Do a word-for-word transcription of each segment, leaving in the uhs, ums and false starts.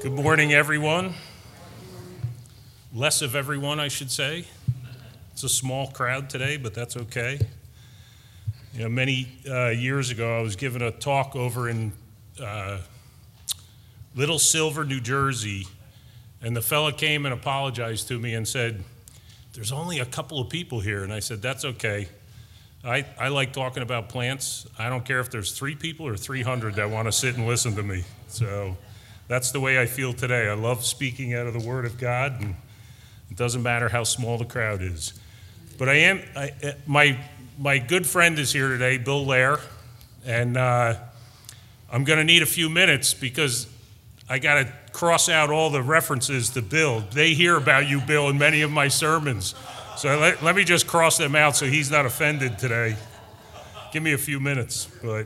Good morning, everyone. Less of everyone, I should say. It's a small crowd today, but that's okay. You know, many uh, years ago, I was giving a talk over in uh, Little Silver, New Jersey, and the fella came and apologized to me and said, "There's only a couple of people here." And I said, "That's okay. I, I like talking about plants. I don't care if there's three people or three hundred that want to sit and listen to me." So that's the way I feel today. I love speaking out of the Word of God, and it doesn't matter how small the crowd is. But I am, I, my my good friend is here today, Bill Lair, and uh, I'm going to need a few minutes because I got to cross out all the references to Bill. They hear about you, Bill, in many of my sermons. So let, let me just cross them out so he's not offended today. Give me a few minutes. But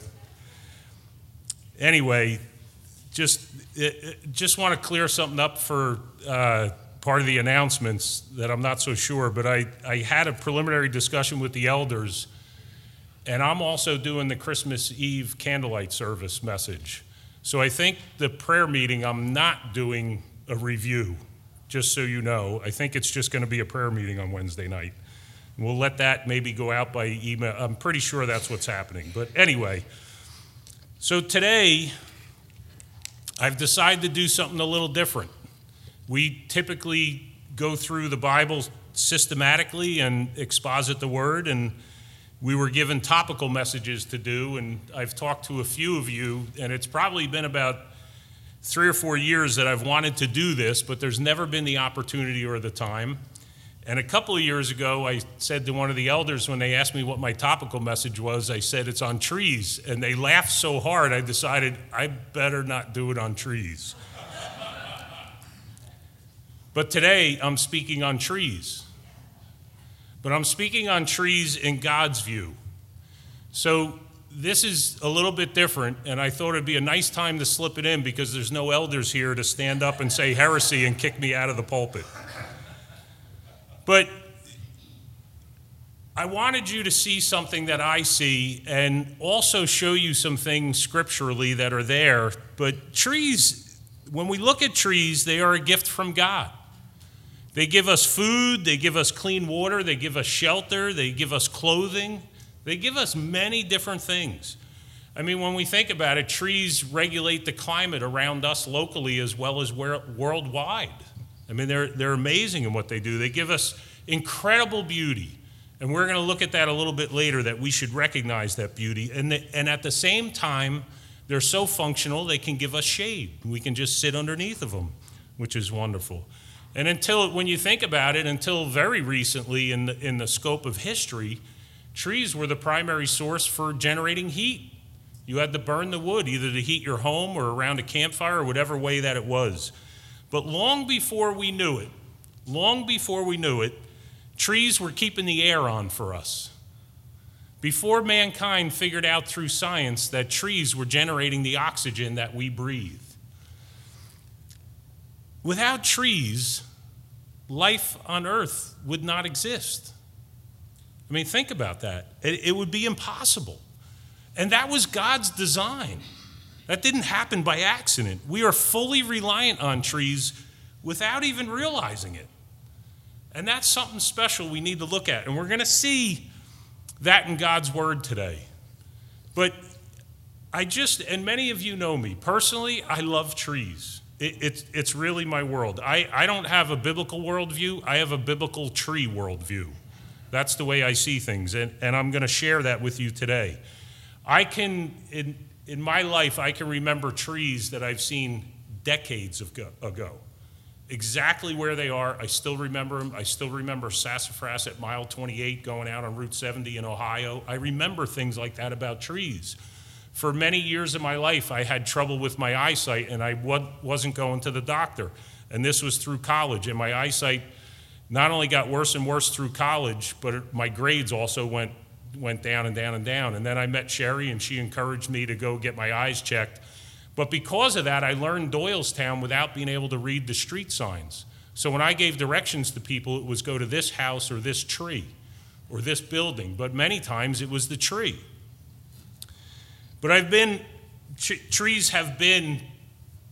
anyway, just just want to clear something up for uh, part of the announcements that I'm not so sure. But I, I had a preliminary discussion with the elders, and I'm also doing the Christmas Eve candlelight service message. So I think the prayer meeting, I'm not doing a review. Just so you know, I think it's just going to be a prayer meeting on Wednesday night. We'll let that maybe go out by email. I'm pretty sure that's what's happening. But anyway, so today I've decided to do something a little different. We typically go through the Bible systematically and exposit the Word, and we were given topical messages to do, and I've talked to a few of you, and it's probably been about three or four years that I've wanted to do this, but there's never been the opportunity or the time. And a couple of years ago, I said to one of the elders when they asked me what my topical message was, I said it's on trees. And they laughed so hard, I decided I better not do it on trees. But today, I'm speaking on trees. But I'm speaking on trees in God's view. So this is a little bit different, and I thought it'd be a nice time to slip it in because there's no elders here to stand up and say heresy and kick me out of the pulpit. But I wanted you to see something that I see and also show you some things scripturally that are there. But trees, when we look at trees, they are a gift from God. They give us food, they give us clean water, they give us shelter, they give us clothing. They give us many different things. I mean, when we think about it, trees regulate the climate around us locally as well as worldwide. I mean, they're, they're amazing in what they do. They give us incredible beauty. And we're going to look at that a little bit later, that we should recognize that beauty. And, the, and at the same time, they're so functional, they can give us shade. We can just sit underneath of them, which is wonderful. And until, when you think about it, until very recently in the, in the scope of history, trees were the primary source for generating heat. You had to burn the wood, either to heat your home or around a campfire or whatever way that it was. But long before we knew it, long before we knew it, trees were keeping the air on for us. Before mankind figured out through science that trees were generating the oxygen that we breathe. Without trees, life on Earth would not exist. I mean, think about that. It, it would be impossible. And that was God's design. That didn't happen by accident. We are fully reliant on trees without even realizing it. And that's something special we need to look at. And we're going to see that in God's Word today. But I just, and many of you know me, personally, I love trees. It, it's, it's really my world. I, I don't have a biblical worldview. I have a biblical tree worldview. That's the way I see things, and, and I'm going to share that with you today. I can, in, in my life, I can remember trees that I've seen decades ago, ago. Exactly where they are, I still remember them. I still remember sassafras at mile twenty-eight going out on Route seventy in Ohio. I remember things like that about trees. For many years of my life, I had trouble with my eyesight, and I wasn't going to the doctor. And this was through college, and my eyesight not only got worse and worse through college, but my grades also went went down and down and down. And then I met Sherry, and she encouraged me to go get my eyes checked. But because of that, I learned Doylestown without being able to read the street signs. So when I gave directions to people, it was go to this house or this tree or this building. But many times it was the tree. But I've been, trees have been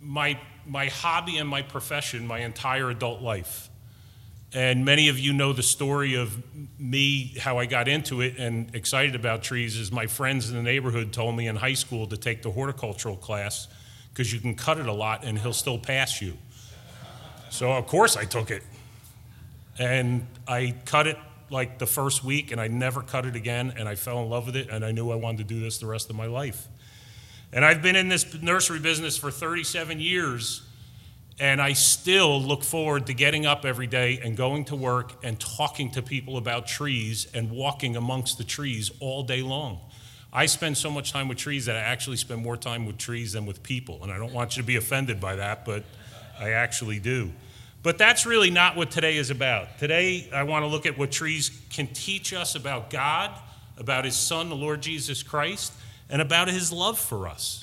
my, my hobby and my profession my entire adult life. And many of you know the story of me, how I got into it and excited about trees is my friends in the neighborhood told me in high school to take the horticultural class because you can cut it a lot and he'll still pass you. So of course I took it. And I cut it like the first week and I never cut it again and I fell in love with it and I knew I wanted to do this the rest of my life. And I've been in this nursery business for thirty-seven years. And I still look forward to getting up every day and going to work and talking to people about trees and walking amongst the trees all day long. I spend so much time with trees that I actually spend more time with trees than with people. And I don't want you to be offended by that, but I actually do. But that's really not what today is about. Today, I want to look at what trees can teach us about God, about his Son, the Lord Jesus Christ, and about his love for us.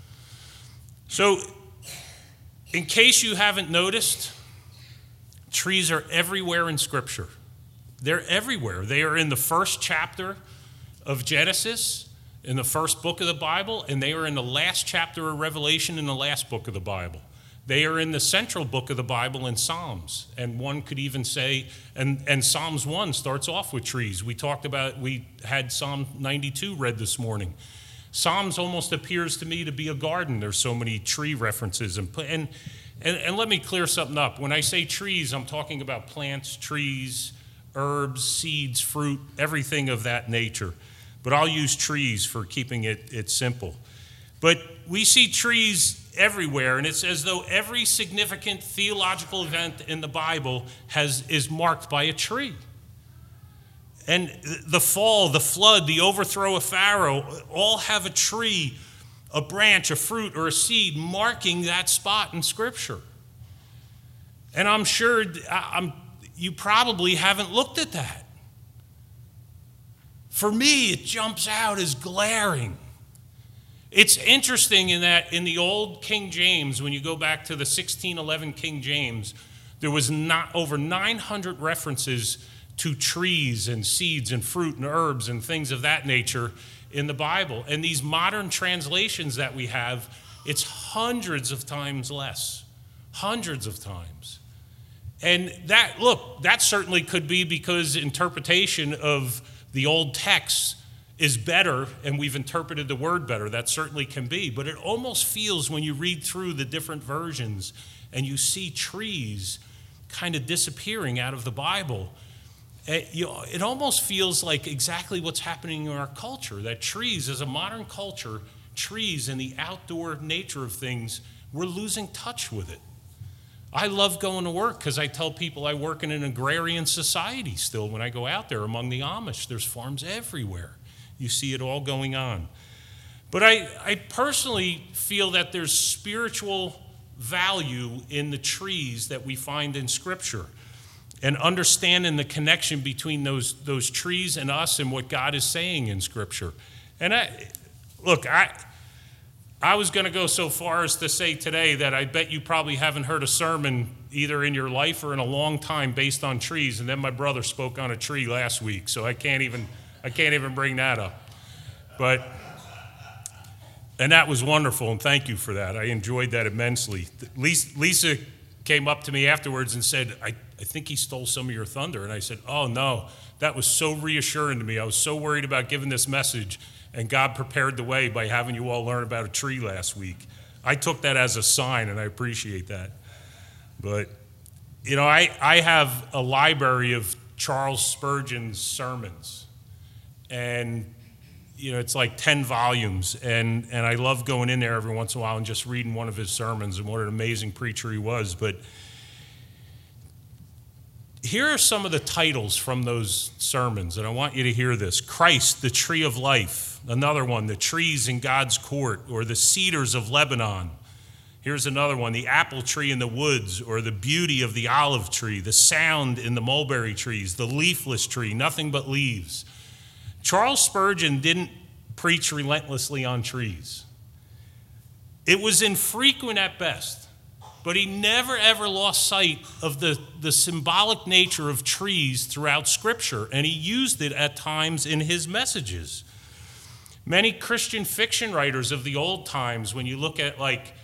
So, in case you haven't noticed, trees are everywhere in Scripture. They're everywhere. They are in the first chapter of Genesis, in the first book of the Bible, and they are in the last chapter of Revelation in the last book of the Bible. They are in the central book of the Bible in Psalms. And one could even say, and, and Psalms one starts off with trees. We talked about, we had Psalm ninety-two read this morning. Psalms almost appears to me to be a garden. There's so many tree references. And, and, and, and let me clear something up. When I say trees, I'm talking about plants, trees, herbs, seeds, fruit, everything of that nature. But I'll use trees for keeping it, it simple. But we see trees everywhere, and it's as though every significant theological event in the Bible has, is marked by a tree. And the fall, the flood, the overthrow of Pharaoh, all have a tree, a branch, a fruit, or a seed marking that spot in Scripture. And I'm sure I'm, you probably haven't looked at that. For me, it jumps out as glaring. It's interesting in that in the old King James, when you go back to the sixteen eleven King James, there was not over nine hundred references to trees and seeds and fruit and herbs and things of that nature in the Bible. And these modern translations that we have, it's hundreds of times less. Hundreds of times. And that, look, that certainly could be because interpretation of the old text is better and we've interpreted the word better. That certainly can be. But it almost feels when you read through the different versions and you see trees kind of disappearing out of the Bible, It, you know, it almost feels like exactly what's happening in our culture, that trees, as a modern culture, trees and the outdoor nature of things, we're losing touch with it. I love going to work because I tell people I work in an agrarian society still when I go out there among the Amish. There's farms everywhere. You see it all going on. But I, I personally feel that there's spiritual value in the trees that we find in Scripture. And understanding the connection between those, those trees and us and what God is saying in Scripture. And I, look, I, I was going to go so far as to say today that I bet you probably haven't heard a sermon either in your life or in a long time based on trees. And then my brother spoke on a tree last week, so I can't even, I can't even bring that up. But, and that was wonderful, and thank you for that. I enjoyed that immensely. Lisa came up to me afterwards and said, I, I think he stole some of your thunder. And I said, oh, no, that was so reassuring to me. I was so worried about giving this message, and God prepared the way by having you all learn about a tree last week. I took that as a sign, and I appreciate that. But, you know, I, I have a library of Charles Spurgeon's sermons, and, you know, it's like ten volumes, and, and I love going in there every once in a while and just reading one of his sermons and what an amazing preacher he was. But here are some of the titles from those sermons, and I want you to hear this. Christ, the Tree of Life. Another one, The Trees in God's Court, or The Cedars of Lebanon. Here's another one, The Apple Tree in the Woods, or The Beauty of the Olive Tree, The Sound in the Mulberry Trees, The Leafless Tree, Nothing But Leaves. Charles Spurgeon didn't preach relentlessly on trees. It was infrequent at best, but he never ever lost sight of the, the symbolic nature of trees throughout Scripture, and he used it at times in his messages. Many Christian fiction writers of the old times, when you look at like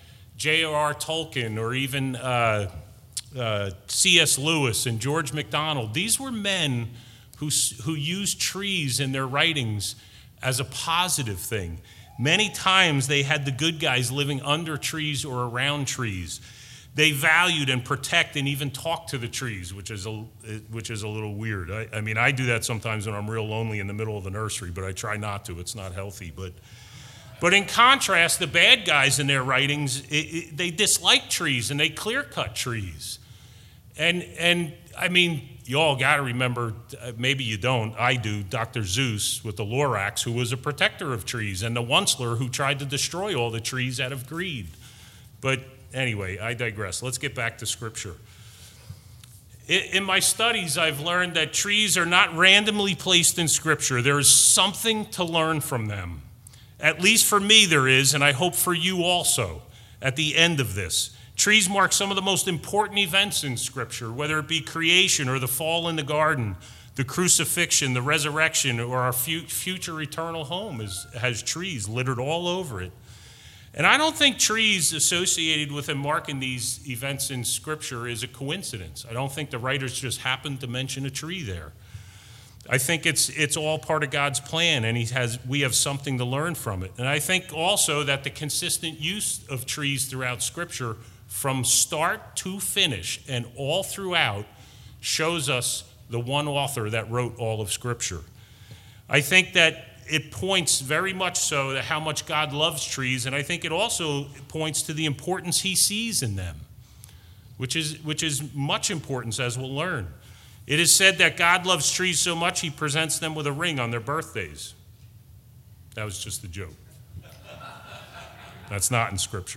J R R Tolkien or even uh, uh, C S Lewis and George MacDonald, these were men who, who used trees in their writings as a positive thing. Many times they had the good guys living under trees or around trees. They valued and protect and even talk to the trees, which is a, which is a little weird. I, I mean, I do that sometimes when I'm real lonely in the middle of the nursery, but I try not to. It's not healthy. But, but in contrast, the bad guys in their writings, it, it, they dislike trees and they clear-cut trees. And, and I mean, you all got to remember, maybe you don't, I do, Doctor Seuss with the Lorax, who was a protector of trees, and the Onceler, who tried to destroy all the trees out of greed. But anyway, I digress. Let's get back to Scripture. In my studies, I've learned that trees are not randomly placed in Scripture. There is something to learn from them. At least for me there is, and I hope for you also at the end of this. Trees mark some of the most important events in Scripture, whether it be creation or the fall in the garden, the crucifixion, the resurrection, or our future eternal home is, has trees littered all over it. And I don't think trees associated with and marking these events in Scripture is a coincidence. I don't think the writers just happened to mention a tree there. I think it's it's all part of God's plan, and he has we have something to learn from it. And I think also that the consistent use of trees throughout Scripture from start to finish and all throughout shows us the one author that wrote all of Scripture. I think that it points very much so to how much God loves trees, and I think it also points to the importance he sees in them, which is, which is much importance, as we'll learn. It is said that God loves trees so much he presents them with a ring on their birthdays. That was just a joke. That's not in Scripture.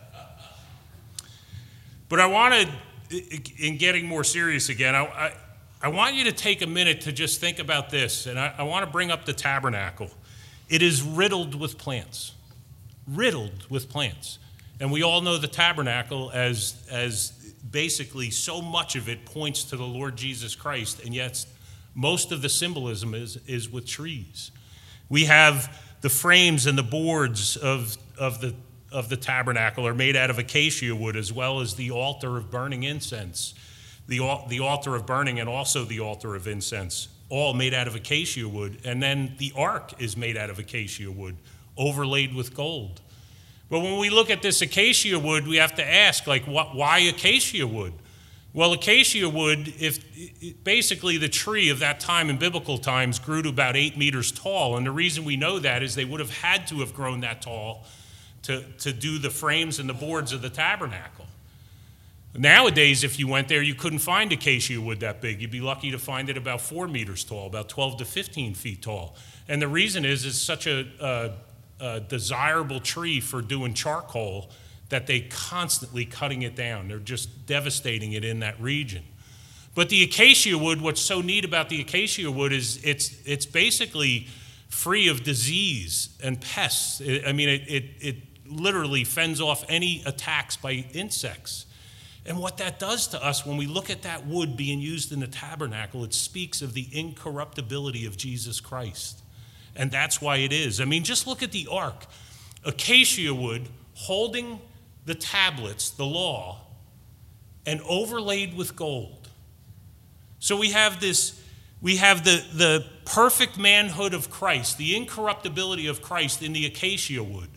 But I wanted, in getting more serious again, I, I, I want you to take a minute to just think about this, and I, I want to bring up the tabernacle. It is riddled with plants, riddled with plants. And we all know the tabernacle as, as basically so much of it points to the Lord Jesus Christ, and yet most of the symbolism is, is with trees. We have the frames and the boards of, of the of the tabernacle are made out of acacia wood, as well as the altar of burning incense, the, the altar of burning and also the altar of incense, all made out of acacia wood. And then the ark is made out of acacia wood, overlaid with gold. But when we look at this acacia wood, we have to ask, like, what, why acacia wood? Well, acacia wood, if basically the tree of that time in biblical times grew to about eight meters tall. And the reason we know that is they would have had to have grown that tall To, to do the frames and the boards of the tabernacle. Nowadays, if you went there, you couldn't find acacia wood that big. You'd be lucky to find it about four meters tall, about twelve to fifteen feet tall. And the reason is it's such a, a, a desirable tree for doing charcoal that they constantly cutting it down. They're just devastating it in that region. But the acacia wood, what's so neat about the acacia wood is it's it's basically free of disease and pests. I mean, it, it, it literally fends off any attacks by insects. And what that does to us when we look at that wood being used in the tabernacle, it speaks of the incorruptibility of Jesus Christ. And that's why it is. I mean, just look at the ark. Acacia wood holding the tablets, the law, and overlaid with gold. So we have this, we have the, the perfect manhood of Christ, the incorruptibility of Christ in the acacia wood.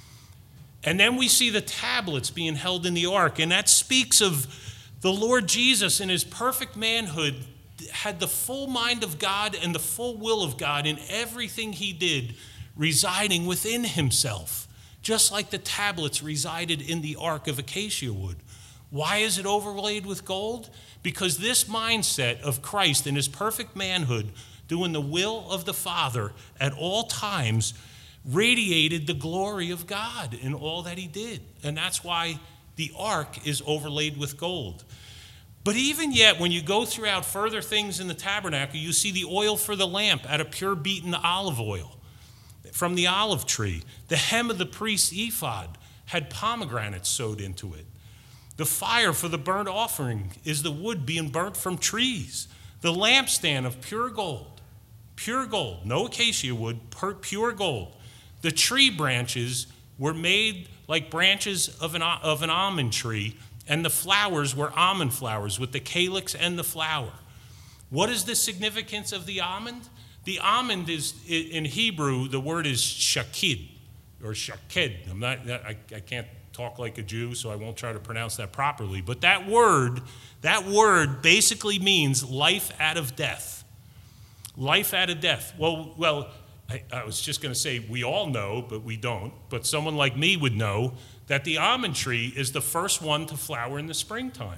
And then we see the tablets being held in the ark, and that speaks of the Lord Jesus in his perfect manhood had the full mind of God and the full will of God in everything he did, residing within himself, just like the tablets resided in the ark of acacia wood. Why is it overlaid with gold? Because this mindset of Christ in his perfect manhood, doing the will of the Father at all times, radiated the glory of God in all that he did. And that's why the ark is overlaid with gold. But even yet, when you go throughout further things in the tabernacle, you see the oil for the lamp out of pure beaten olive oil from the olive tree. The hem of the priest's ephod had pomegranates sewed into it. The fire for the burnt offering is the wood being burnt from trees. The lampstand of pure gold, pure gold, no acacia wood, pure gold. The tree branches were made like branches of an, of an almond tree, and the flowers were almond flowers with the calyx and the flower. What is the significance of the almond? The almond is, in Hebrew, the word is shakid, or shaked. I'm not, I, I can't talk like a Jew, so I won't try to pronounce that properly. But that word, that word basically means life out of death. Life out of death. Well, well, I, I was just going to say we all know, but we don't. But someone like me would know that the almond tree is the first one to flower in the springtime.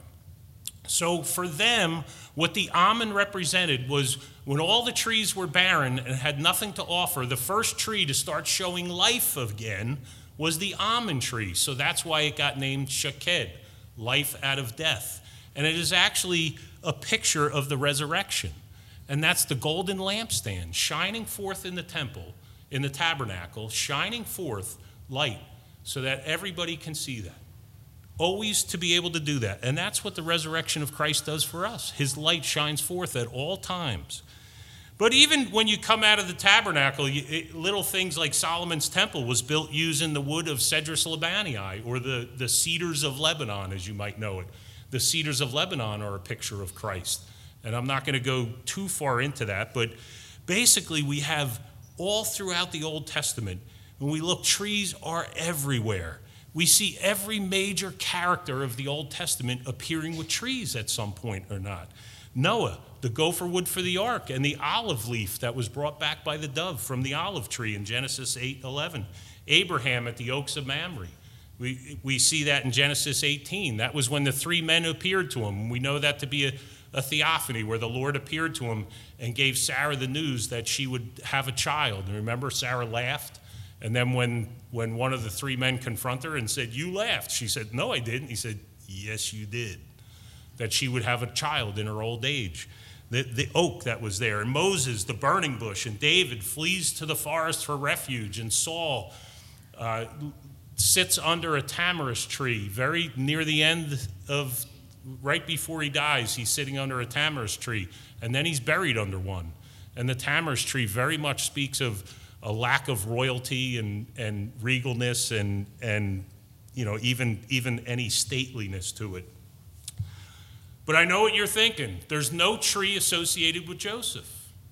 So for them, what the almond represented was when all the trees were barren and had nothing to offer, the first tree to start showing life again was the almond tree. So that's why it got named Shaked, life out of death. And it is actually a picture of the resurrection. And that's the golden lampstand shining forth in the temple, in the tabernacle, shining forth light so that everybody can see that. Always to be able to do that. And that's what the resurrection of Christ does for us. His light shines forth at all times. But even when you come out of the tabernacle, you, it, little things like Solomon's temple was built using the wood of Cedrus Lebanii, or the, the cedars of Lebanon, as you might know it. The cedars of Lebanon are a picture of Christ. And I'm not going to go too far into that, but basically we have all throughout the Old Testament, when we look, trees are everywhere. We see every major character of the Old Testament appearing with trees at some point or not. Noah, the gopher wood for the ark, and the olive leaf that was brought back by the dove from the olive tree in Genesis eight eleven. Abraham at the oaks of Mamre. We, we see that in Genesis eighteen. That was when the three men appeared to him. We know that to be a, a theophany where the Lord appeared to him and gave Sarah the news that she would have a child. And remember, Sarah laughed. And then when, when one of the three men confronted her and said, "You laughed," she said, "No, I didn't." He said, "Yes, you did." That she would have a child in her old age. The, the oak that was there. And Moses, the burning bush. And David flees to the forest for refuge. And Saul uh, sits under a tamarisk tree very near the end of, right before he dies, he's sitting under a tamarisk tree. And then he's buried under one. And the tamarisk tree very much speaks of a lack of royalty and, and regalness and, and you know, even, even any stateliness to it. But I know what you're thinking. There's no tree associated with Joseph.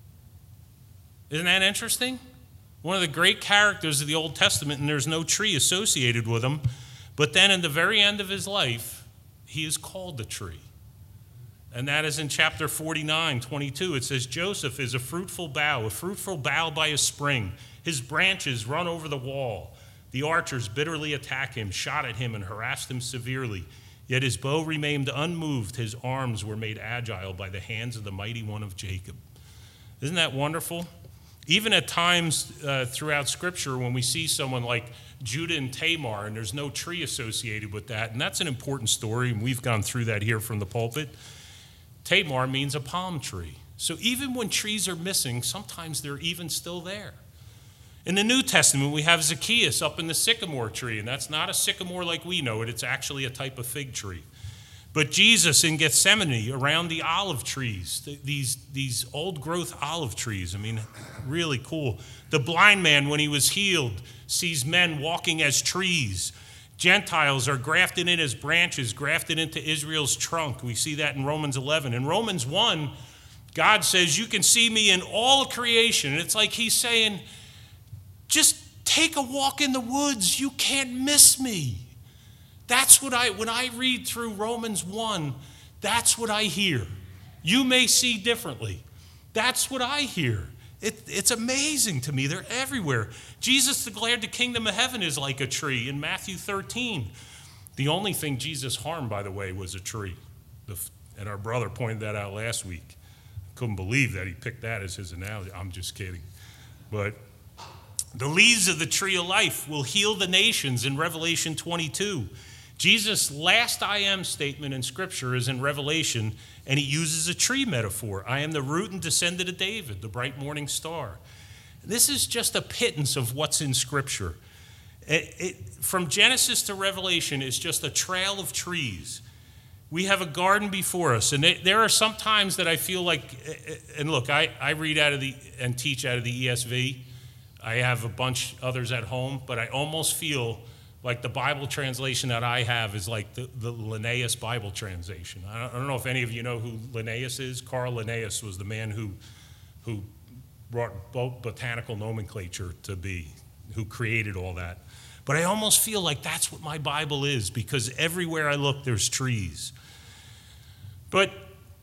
Isn't that interesting? One of the great characters of the Old Testament, and there's no tree associated with him. But then in the very end of his life, he is called a tree. And that is in chapter forty-nine, twenty-two. It says, "Joseph is a fruitful bough, a fruitful bough by a spring. His branches run over the wall. The archers bitterly attack him, shot at him, and harassed him severely. Yet his bow remained unmoved. His arms were made agile by the hands of the mighty one of Jacob." Isn't that wonderful? Even at times uh, throughout Scripture, when we see someone like Judah and Tamar, and there's no tree associated with that, and that's an important story, and we've gone through that here from the pulpit. Tamar means a palm tree. So even when trees are missing, sometimes they're even still there. In the New Testament, we have Zacchaeus up in the sycamore tree, and that's not a sycamore like we know it. It's actually a type of fig tree. But Jesus in Gethsemane around the olive trees, these, these old-growth olive trees, I mean, really cool. The blind man, when he was healed, sees men walking as trees. Gentiles are grafted in as branches, grafted into Israel's trunk. We see that in Romans eleven. In Romans one, God says, "You can see me in all creation." And it's like he's saying, just take a walk in the woods. You can't miss me. That's what I, when I read through Romans one, that's what I hear. You may see differently. That's what I hear. It, it's amazing to me. They're everywhere. Jesus declared the kingdom of heaven is like a tree in Matthew thirteen. The only thing Jesus harmed, by the way, was a tree. The, and our brother pointed that out last week. Couldn't believe that he picked that as his analogy. I'm just kidding. But the leaves of the tree of life will heal the nations in Revelation twenty-two. Jesus' last I am statement in Scripture is in Revelation, and he uses a tree metaphor. "I am the root and descendant of David, the bright morning star." This is just a pittance of what's in Scripture. It, it, from Genesis to Revelation is just a trail of trees. We have a garden before us, and it, there are some times that I feel like, and look, I, I read out of the and teach out of the E S V. I have a bunch others at home, but I almost feel Like the Bible translation that I have is like the, the Linnaeus Bible translation. I don't, I don't know if any of you know who Linnaeus is. Carl Linnaeus was the man who, who brought both botanical nomenclature to be, who created all that. But I almost feel like that's what my Bible is, because everywhere I look, there's trees. But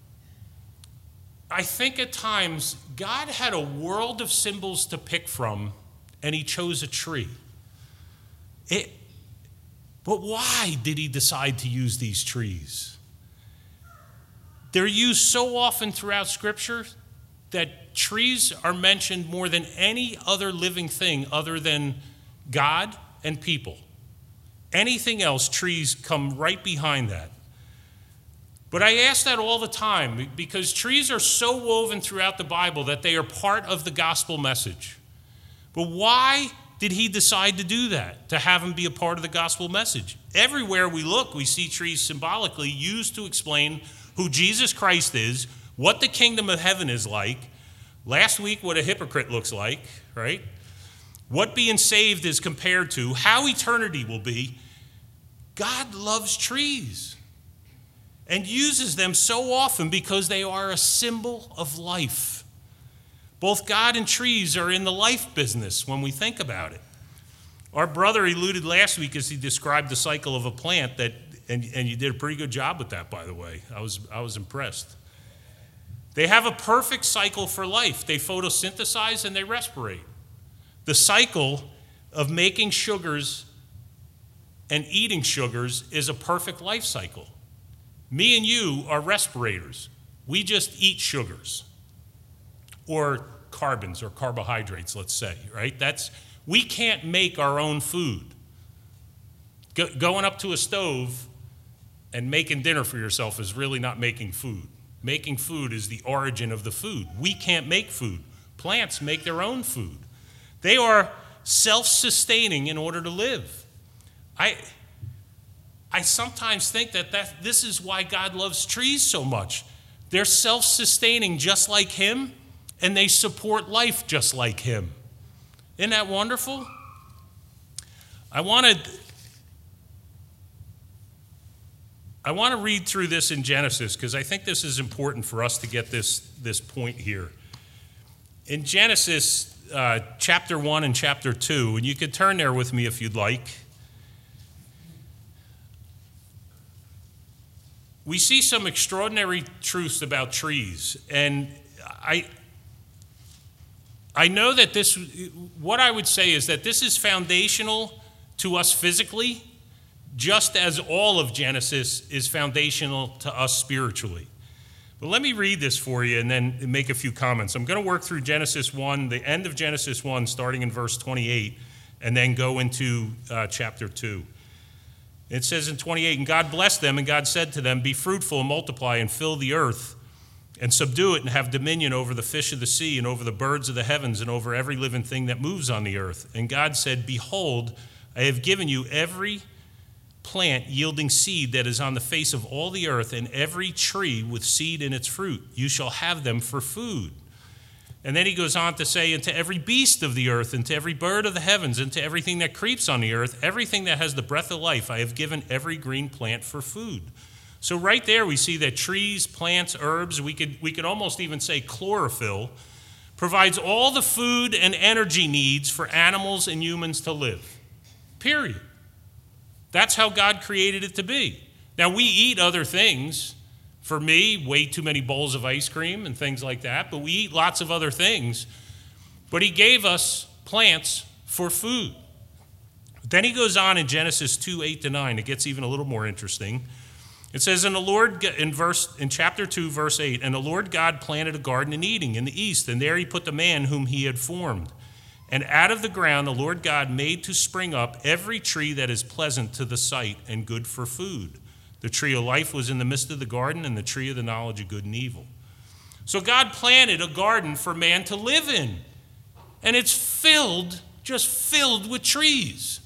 I think at times God had a world of symbols to pick from, and he chose a tree. It, but why did he decide to use these trees? They're used so often throughout Scripture that trees are mentioned more than any other living thing other than God and people. Anything else, trees come right behind that. But I ask that all the time because trees are so woven throughout the Bible that they are part of the gospel message. But why did he decide to do that, to have them be a part of the gospel message? Everywhere we look, we see trees symbolically used to explain who Jesus Christ is, what the kingdom of heaven is like. Last week, what a hypocrite looks like, right? What being saved is compared to, how eternity will be. God loves trees and uses them so often because they are a symbol of life. Both God and trees are in the life business when we think about it. Our brother alluded last week as he described the cycle of a plant that, and, and you did a pretty good job with that, by the way. I was, I was impressed. They have a perfect cycle for life. They photosynthesize and they respirate. The cycle of making sugars and eating sugars is a perfect life cycle. Me and you are respirators. We just eat sugars. Or carbons or carbohydrates, let's say, right? That's, we can't make our own food. Go, going up to a stove and making dinner for yourself is really not making food. Making food is the origin of the food. We can't make food. Plants make their own food. They are self-sustaining in order to live. I, I sometimes think that, that this is why God loves trees so much. They're self-sustaining just like him, and they support life just like him. Isn't that wonderful? I want to I want to read through this in Genesis because I think this is important for us to get this, this point here. In Genesis uh, chapter one and chapter two, and you could turn there with me if you'd like, we see some extraordinary truths about trees. And I I know that this, what I would say is that this is foundational to us physically, just as all of Genesis is foundational to us spiritually. But let me read this for you and then make a few comments. I'm going to work through Genesis one, the end of Genesis one, starting in verse twenty-eight, and then go into uh, chapter two. It says in twenty-eight, "And God blessed them, and God said to them, 'Be fruitful and multiply and fill the earth, and subdue it, and have dominion over the fish of the sea, and over the birds of the heavens, and over every living thing that moves on the earth.' And God said, 'Behold, I have given you every plant yielding seed that is on the face of all the earth, and every tree with seed in its fruit. You shall have them for food.' And then he goes on to say, 'And to every beast of the earth, and to every bird of the heavens, and to everything that creeps on the earth, everything that has the breath of life, I have given every green plant for food.'" So right there we see that trees, plants, herbs, we could, we could almost even say chlorophyll, provides all the food and energy needs for animals and humans to live. Period. That's how God created it to be. Now we eat other things. For me, way too many bowls of ice cream and things like that, but we eat lots of other things. But he gave us plants for food. Then he goes on in Genesis two, eight to nine. It gets even a little more interesting. It says, in the Lord in verse in chapter two, verse eight, "And the Lord God planted a garden in Eden in the east, and there he put the man whom he had formed. And out of the ground the Lord God made to spring up every tree that is pleasant to the sight and good for food. The tree of life was in the midst of the garden, and the tree of the knowledge of good and evil." So God planted a garden for man to live in, and it's filled, just filled with trees.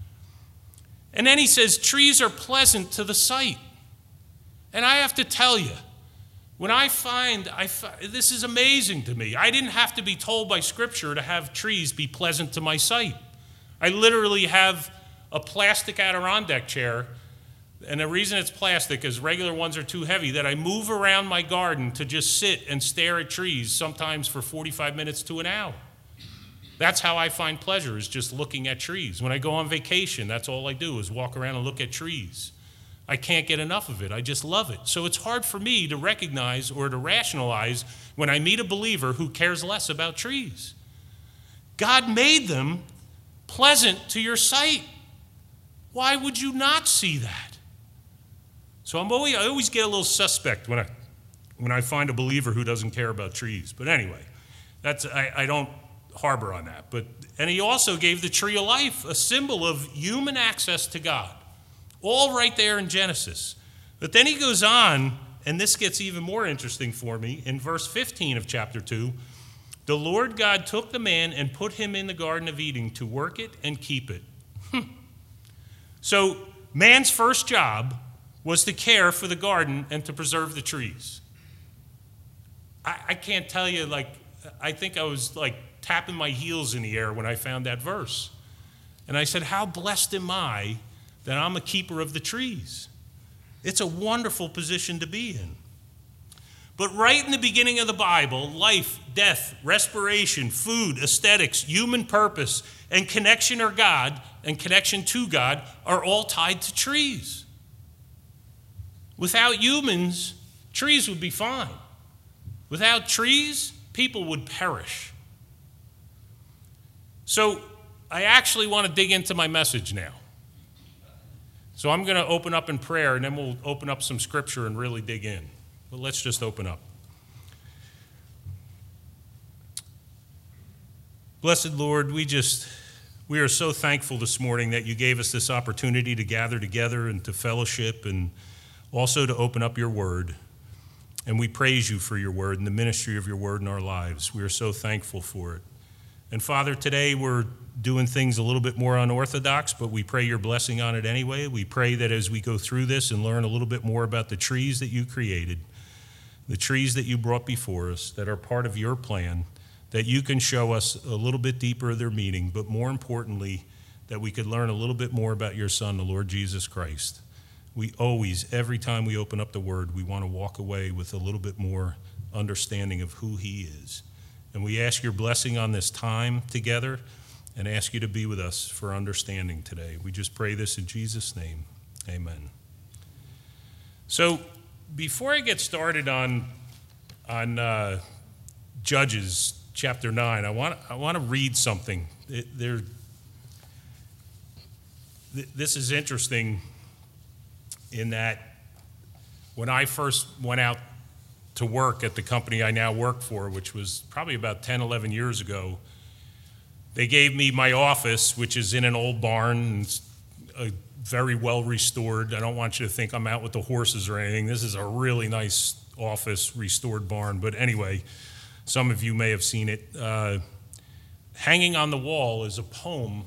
And then he says, trees are pleasant to the sight. And I have to tell you, when I find, I find, this is amazing to me. I didn't have to be told by Scripture to have trees be pleasant to my sight. I literally have a plastic Adirondack chair, and the reason it's plastic is regular ones are too heavy, that I move around my garden to just sit and stare at trees, sometimes for forty-five minutes to an hour. That's how I find pleasure, is just looking at trees. When I go on vacation, that's all I do, is walk around and look at trees. I can't get enough of it. I just love it. So it's hard for me to recognize or to rationalize when I meet a believer who cares less about trees. God made them pleasant to your sight. Why would you not see that? So I'm always, I always get a little suspect when I when I find a believer who doesn't care about trees. But anyway, that's I, I don't harbor on that. But and he also gave the tree of life, a symbol of human access to God. All right there in Genesis. But then he goes on, and this gets even more interesting for me. In verse fifteen of chapter two, the Lord God took the man and put him in the Garden of Eden to work it and keep it. So man's first job was to care for the garden and to preserve the trees. I, I can't tell you, like, I think I was like tapping my heels in the air when I found that verse. And I said, how blessed am I that I'm a keeper of the trees? It's a wonderful position to be in. But right in the beginning of the Bible, life, death, respiration, food, aesthetics, human purpose, and connection or God and connection to God are all tied to trees. Without humans, trees would be fine. Without trees, people would perish. So I actually want to dig into my message now. So I'm going to open up in prayer, and then we'll open up some scripture and really dig in. But let's just open up. Blessed Lord, we just, we are so thankful this morning that you gave us this opportunity to gather together and to fellowship and also to open up your word. And we praise you for your word and the ministry of your word in our lives. We are so thankful for it. And Father, today we're doing things a little bit more unorthodox, but we pray your blessing on it anyway. We pray that as we go through this and learn a little bit more about the trees that you created, the trees that you brought before us that are part of your plan, that you can show us a little bit deeper of their meaning, but more importantly, that we could learn a little bit more about your Son, the Lord Jesus Christ. We always, every time we open up the word, we want to walk away with a little bit more understanding of who he is. And we ask your blessing on this time together and ask you to be with us for understanding today. We just pray this in Jesus' name. Amen. So before I get started on, on uh, Judges chapter nine, I want, I want to read something. It, there, th- this is interesting in that when I first went out to work at the company I now work for, which was probably about ten, eleven years ago, they gave me my office, which is in an old barn, and it's a very well restored. I don't want you to think I'm out with the horses or anything. This is a really nice office, restored barn. But anyway, some of you may have seen it. Uh, hanging on the wall is a poem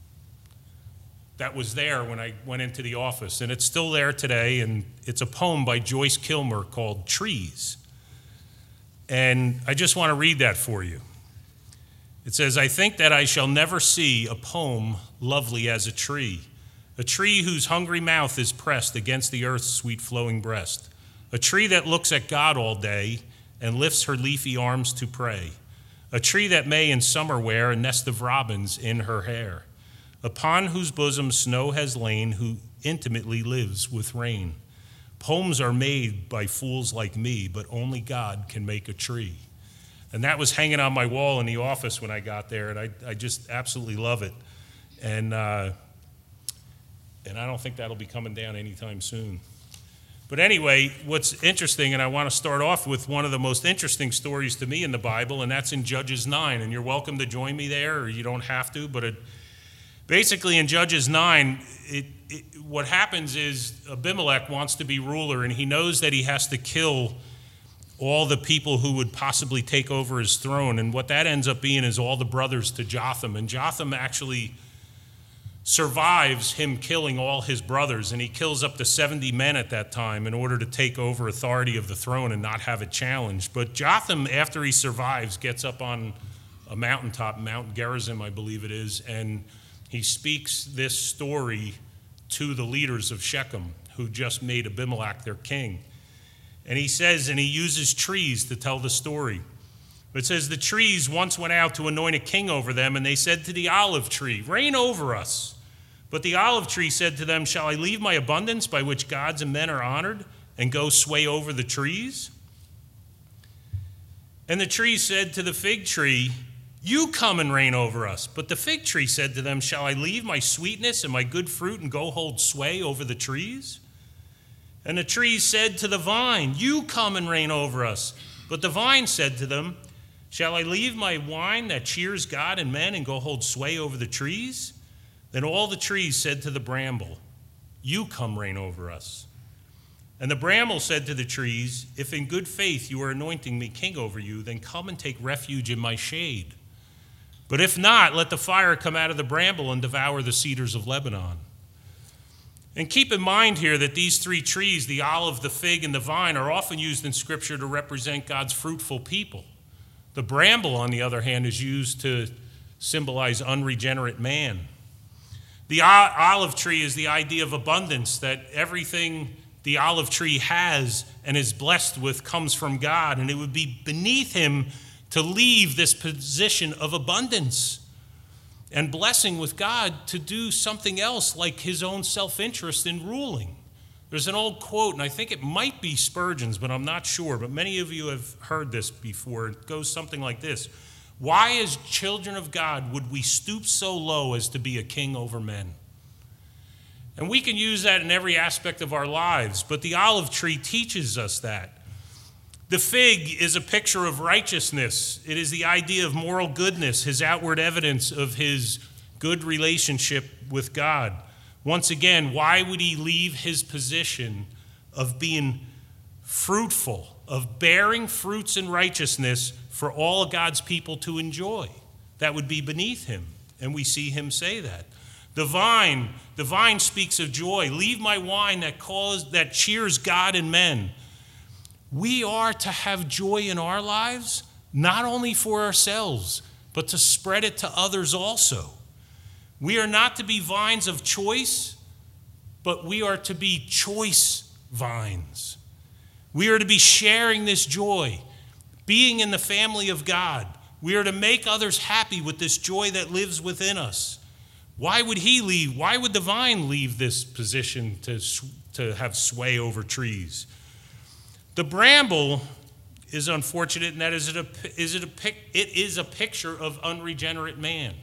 that was there when I went into the office, and it's still there today, and it's a poem by Joyce Kilmer called Trees. And I just want to read that for you. It says, I think that I shall never see a poem lovely as a tree, a tree whose hungry mouth is pressed against the earth's sweet flowing breast, a tree that looks at God all day and lifts her leafy arms to pray, a tree that may in summer wear a nest of robins in her hair, upon whose bosom snow has lain, who intimately lives with rain. Poems are made by fools like me, but only God can make a tree. And that was hanging on my wall in the office when I got there, and I, I just absolutely love it. And uh, and I don't think that'll be coming down anytime soon. But anyway, what's interesting, and I want to start off with one of the most interesting stories to me in the Bible, and that's in Judges nine. And you're welcome to join me there, or you don't have to, but it, basically in Judges nine, it, it, what happens is Abimelech wants to be ruler, and he knows that he has to kill all the people who would possibly take over his throne. And what that ends up being is all the brothers to Jotham. And Jotham actually survives him killing all his brothers, and he kills up to seventy men at that time in order to take over authority of the throne and not have it challenged. But Jotham, after he survives, gets up on a mountaintop, Mount Gerizim, I believe it is, and he speaks this story to the leaders of Shechem who just made Abimelech their king. And he says, and he uses trees to tell the story. It says, the trees once went out to anoint a king over them, and they said to the olive tree, reign over us. But the olive tree said to them, shall I leave my abundance by which gods and men are honored and go sway over the trees? And the tree said to the fig tree, you come and reign over us. But the fig tree said to them, shall I leave my sweetness and my good fruit and go hold sway over the trees? And the tree said to the vine, you come and reign over us. But the vine said to them, shall I leave my wine that cheers God and men and go hold sway over the trees? Then all the trees said to the bramble, you come reign over us. And the bramble said to the trees, if in good faith you are anointing me king over you, then come and take refuge in my shade. But if not, let the fire come out of the bramble and devour the cedars of Lebanon. And keep in mind here that these three trees, the olive, the fig, and the vine, are often used in Scripture to represent God's fruitful people. The bramble, on the other hand, is used to symbolize unregenerate man. The olive tree is the idea of abundance, that everything the olive tree has and is blessed with comes from God, and it would be beneath him to leave this position of abundance and blessing with God to do something else like his own self-interest in ruling. There's an old quote, and I think it might be Spurgeon's, but I'm not sure, but many of you have heard this before. It goes something like this. Why, as children of God, would we stoop so low as to be a king over men? And we can use that in every aspect of our lives, but the olive tree teaches us that. The fig is a picture of righteousness. It is the idea of moral goodness, his outward evidence of his good relationship with God. Once again, why would he leave his position of being fruitful, of bearing fruits in righteousness for all God's people to enjoy? That would be beneath him, and we see him say that. The vine, the vine speaks of joy. Leave my wine that cause, that cheers God and men. We are to have joy in our lives, not only for ourselves, but to spread it to others also. We are not to be vines of choice, but we are to be choice vines. We are to be sharing this joy, being in the family of God. We are to make others happy with this joy that lives within us. Why would he leave? Why would the vine leave this position to, to have sway over trees? The bramble is unfortunate, and that is it a, is it, a, it is a picture of unregenerate man.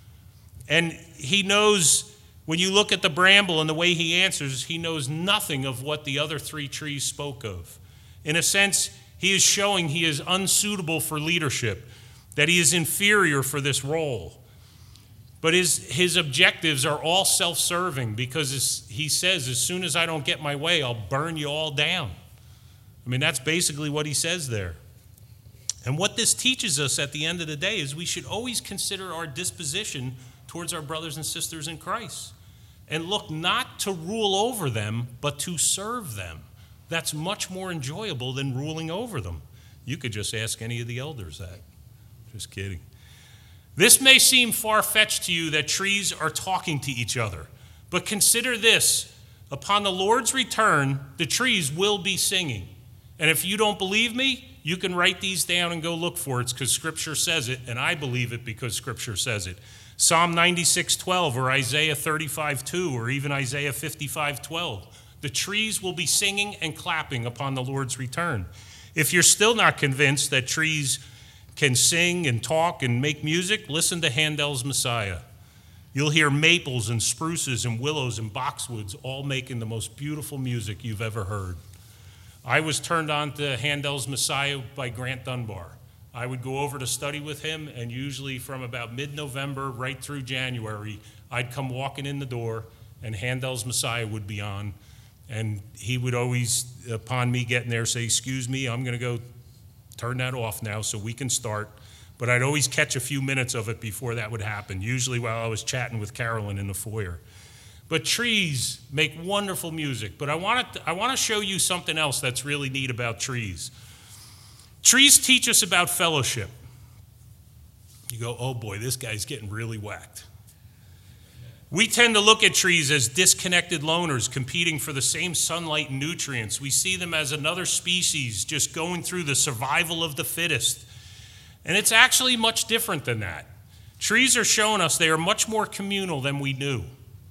And he knows, when you look at the bramble and the way he answers, he knows nothing of what the other three trees spoke of. In a sense, he is showing he is unsuitable for leadership, that he is inferior for this role. But his, his objectives are all self-serving, because he says, as soon as I don't get my way, I'll burn you all down. I mean, that's basically what he says there. And what this teaches us at the end of the day is we should always consider our disposition towards our brothers and sisters in Christ, and look not to rule over them, but to serve them. That's much more enjoyable than ruling over them. You could just ask any of the elders that. Just kidding. This may seem far-fetched to you that trees are talking to each other, but consider this. Upon the Lord's return, the trees will be singing. And if you don't believe me, you can write these down and go look for it, because Scripture says it, and I believe it because Scripture says it. Psalm ninety-six twelve, or Isaiah thirty-five two, or even Isaiah fifty-five twelve. The trees will be singing and clapping upon the Lord's return. If you're still not convinced that trees can sing and talk and make music, listen to Handel's Messiah. You'll hear maples and spruces and willows and boxwoods all making the most beautiful music you've ever heard. I was turned on to Handel's Messiah by Grant Dunbar. I would go over to study with him, and usually from about mid-November right through January, I'd come walking in the door, and Handel's Messiah would be on, and he would always, upon me getting there, say, excuse me, I'm going to go turn that off now so we can start. But I'd always catch a few minutes of it before that would happen, usually while I was chatting with Carolyn in the foyer. But trees make wonderful music. But I want to, I want to show you something else that's really neat about trees. Trees teach us about fellowship. You go, oh boy, this guy's getting really whacked. We tend to look at trees as disconnected loners competing for the same sunlight and nutrients. We see them as another species just going through the survival of the fittest. And it's actually much different than that. Trees are showing us they are much more communal than we knew.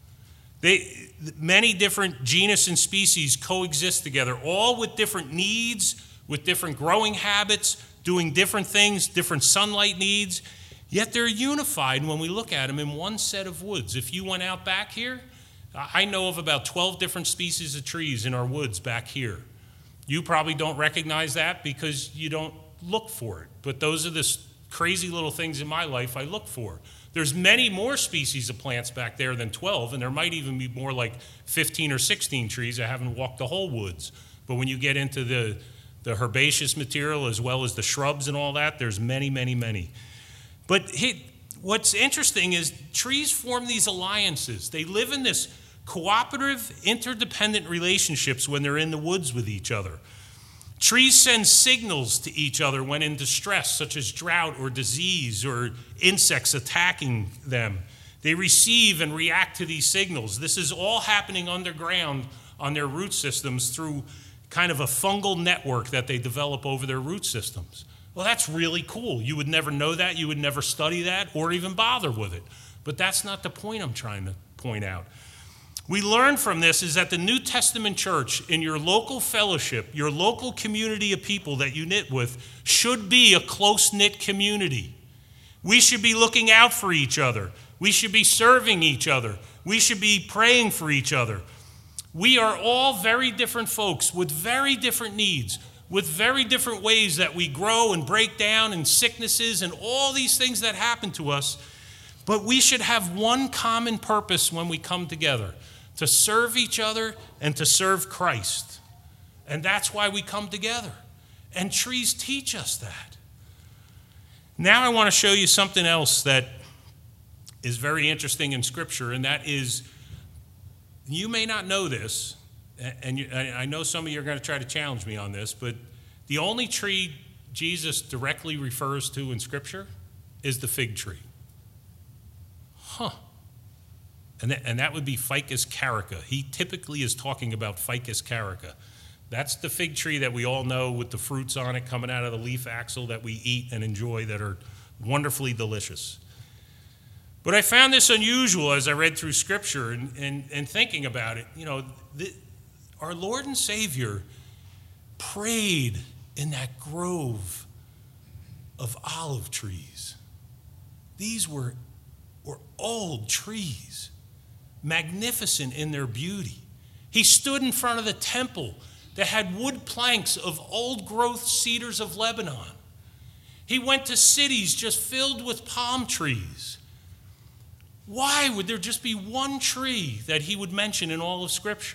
They, many different genus and species coexist together, all with different needs, with different growing habits, doing different things, different sunlight needs. Yet they're unified when we look at them in one set of woods. If you went out back here, I know of about twelve different species of trees in our woods back here. You probably don't recognize that because you don't look for it. But those are the crazy little things in my life I look for. There's many more species of plants back there than twelve, and there might even be more like fifteen or sixteen trees. I haven't walked the whole woods. But when you get into the, the herbaceous material as well as the shrubs and all that, there's many, many, many. But he, what's interesting is trees form these alliances. They live in this cooperative, interdependent relationships when they're in the woods with each other. Trees send signals to each other when in distress, such as drought or disease or insects attacking them. They receive and react to these signals. This is all happening underground on their root systems through kind of a fungal network that they develop over their root systems. Well, that's really cool. You would never know that. You would never study that or even bother with it. But that's not the point I'm trying to point out. We learn from this is that the New Testament church in your local fellowship, your local community of people that you knit with, should be a close-knit community. We should be looking out for each other. We should be serving each other. We should be praying for each other. We are all very different folks with very different needs, with very different ways that we grow and break down and sicknesses and all these things that happen to us. But we should have one common purpose when we come together, to serve each other and to serve Christ. And that's why we come together. And trees teach us that. Now I want to show you something else that is very interesting in Scripture, and that is, you may not know this, and you, I know some of you are going to try to challenge me on this, but the only tree Jesus directly refers to in Scripture is the fig tree. Huh. And that, and that would be Ficus carica. He typically is talking about Ficus carica. That's the fig tree that we all know with the fruits on it coming out of the leaf axil that we eat and enjoy that are wonderfully delicious. But I found this unusual as I read through Scripture and, and, and thinking about it. You know, the, our Lord and Savior prayed in that grove of olive trees. These were, were old trees, magnificent in their beauty. He stood in front of the temple that had wood planks of old-growth cedars of Lebanon. He went to cities just filled with palm trees. Why would there just be one tree that he would mention in all of Scripture?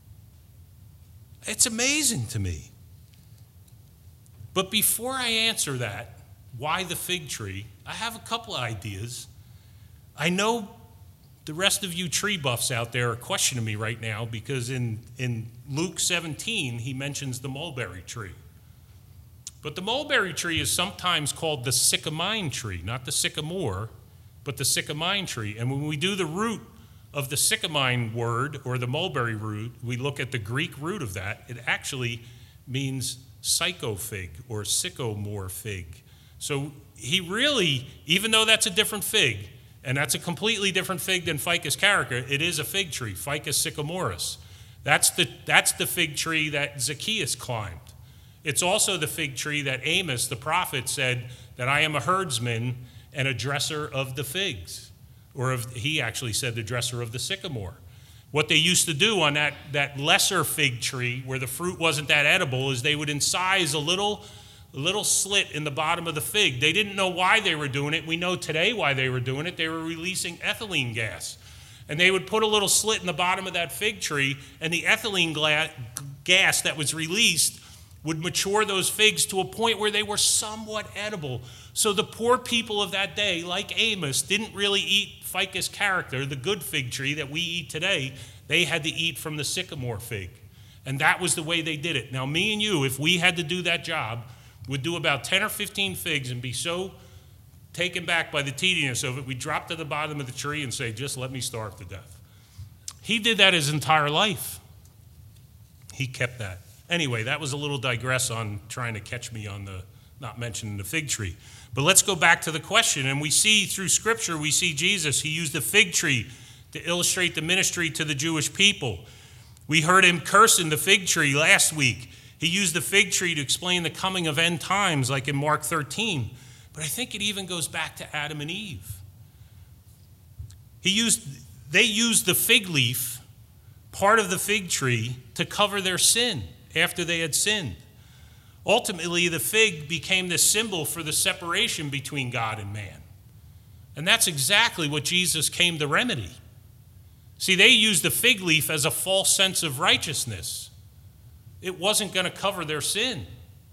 It's amazing to me. But before I answer that, why the fig tree, I have a couple of ideas. I know the rest of you tree buffs out there are questioning me right now because in, in Luke seventeen, he mentions the mulberry tree. But the mulberry tree is sometimes called the sycamine tree, not the sycamore, but the sycamine tree. And when we do the root of the sycamine word or the mulberry root, we look at the Greek root of that, it actually means psychofig or sycamore fig. So he really, even though that's a different fig, and that's a completely different fig than Ficus carica, it is a fig tree, Ficus sycamoris. That's the, that's the fig tree that Zacchaeus climbed. It's also the fig tree that Amos, the prophet, said that I am a herdsman and a dresser of the figs. Or of, he actually said the dresser of the sycamore. What they used to do on that, that lesser fig tree where the fruit wasn't that edible is they would incise a little, a little slit in the bottom of the fig. They didn't know why they were doing it. We know today why they were doing it. They were releasing ethylene gas. And they would put a little slit in the bottom of that fig tree, and the ethylene gla- gas that was released would mature those figs to a point where they were somewhat edible. So the poor people of that day, like Amos, didn't really eat Ficus carica, the good fig tree that we eat today. They had to eat from the sycamore fig. And that was the way they did it. Now, me and you, if we had to do that job, would do about ten or fifteen figs and be so taken back by the tediness of it, we'd drop to the bottom of the tree and say, just let me starve to death. He did that his entire life. He kept that. Anyway, that was a little digress on trying to catch me on the not mentioning the fig tree. But let's go back to the question. And we see through Scripture, we see Jesus, he used the fig tree to illustrate the ministry to the Jewish people. We heard him cursing the fig tree last week. He used the fig tree to explain the coming of end times, like in Mark thirteen. But I think it even goes back to Adam and Eve. He used, they used the fig leaf, part of the fig tree, to cover their sin after they had sinned. Ultimately, the fig became the symbol for the separation between God and man. And that's exactly what Jesus came to remedy. See, they used the fig leaf as a false sense of righteousness. It wasn't going to cover their sin.